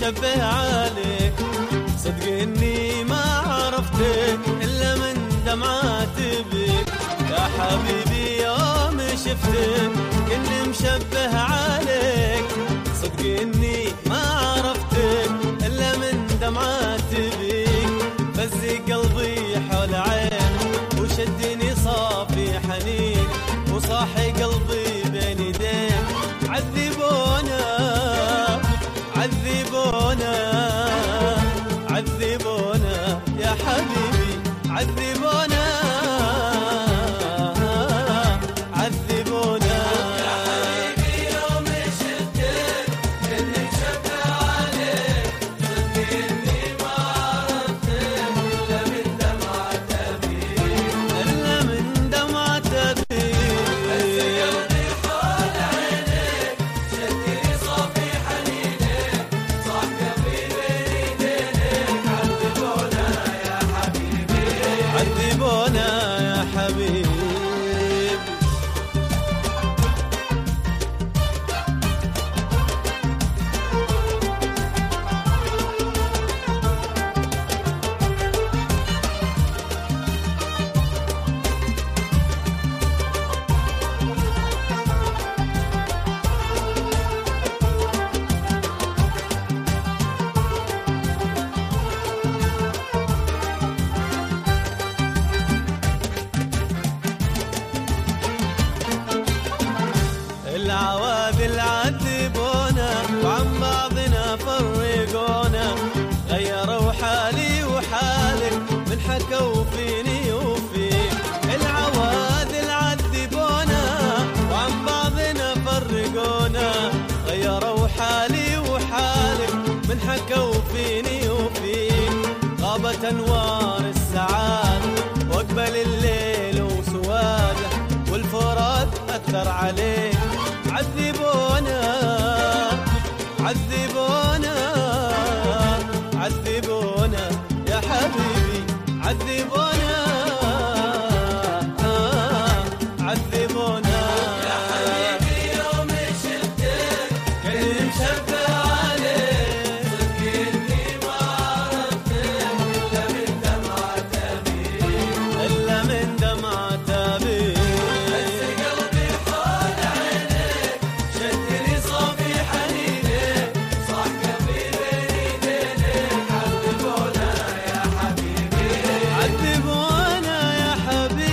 مشبه عليك، صدق اني ما عرفتك الا من دمعات بيك. يا حبيبي يوم شفتك كني مشبه عليك، صدق اني ما عرفتك الا من دمعات بيك. فزي قلبي حول عين وشدني صافي حنين، وصاحي قلبي بين يدين. عذبونا عذبونا عذبونا يا حبيبي، عذبونا عذبونا. يا حبيبي يوم شفتك كني مشبه عليك، صدق اني ما عرفتك الا من دمعة ابيك، الا من دمعة ابيك. بس قلبي حول عينك شدني صافي حنينك، صاح قلبي بين ايدينك. عذبونا يا حبيبي، عذبونا يا حبيبي. العوادل عذبونا وعن بعضنا فرقونا، غيروا حالي وحالك من حكوا فيني وفيك. العوادل عذبونا وعن بعضنا فرقونا، غيروا حالي وحالك من حكوا فيني وفيك. غابت انوار السعادة واقبل الليل وسواده، والفرات اثر عليه. عذبونا عذبونا عذبونا يا حبيبي، عذبونا عذبونا. يا حبيبي يوم شفتك كني مشبه عليك، صدق اني ما عرفتك الا من دمعة ابيك، الا من دمعة ابيك. بس قلبي حول عينك شدني صافي حنينك، صاح قلبي بين ايدينك. عذبونا يا حبيبي، عذبونا يا حبيبي.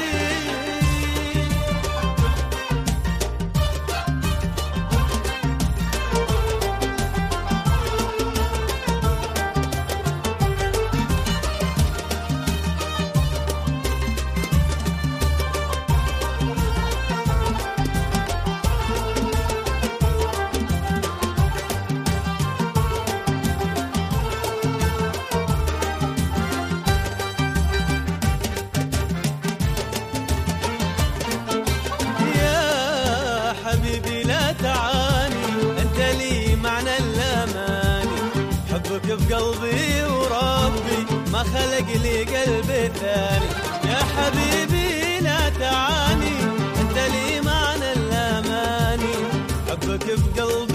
يا حبيبي لا تعاني، انت لي معنى الاماني. حبك بقلبي وربي ما خلق لي قلب ثاني. يا حبيبي لا تعاني، انت لي معنى الاماني. حبك بقلبي